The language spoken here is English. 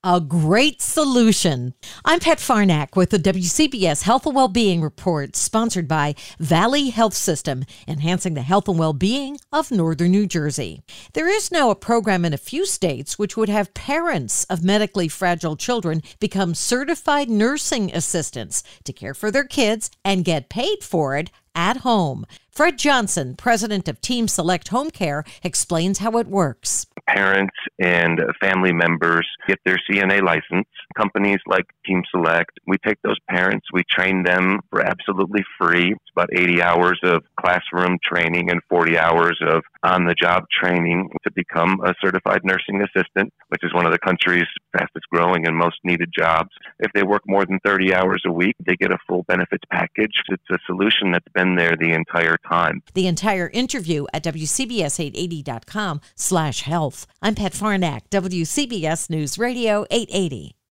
A great solution. I'm Pat Farnack with the WCBS Health and Wellbeing Report, sponsored by Valley Health System, enhancing the health and well-being of Northern New Jersey. There is now a program in a few states which would have parents of medically fragile children become certified nursing assistants to care for their kids and get paid for it at home. Fred Johnson, president of Team Select Home Care, explains how it works. Parents and family members get their CNA license. Companies like Team Select, we take those parents, we train them for absolutely free. It's about 80 hours of classroom training and 40 hours of on-the-job training to become a certified nursing assistant, which is one of the country's fastest growing and most needed jobs. If they work more than 30 hours a week, they get a full benefits package. It's a solution that's been there the entire time. The entire interview at WCBS880.com/health. I'm Pat Farnack, WCBS News Radio 880.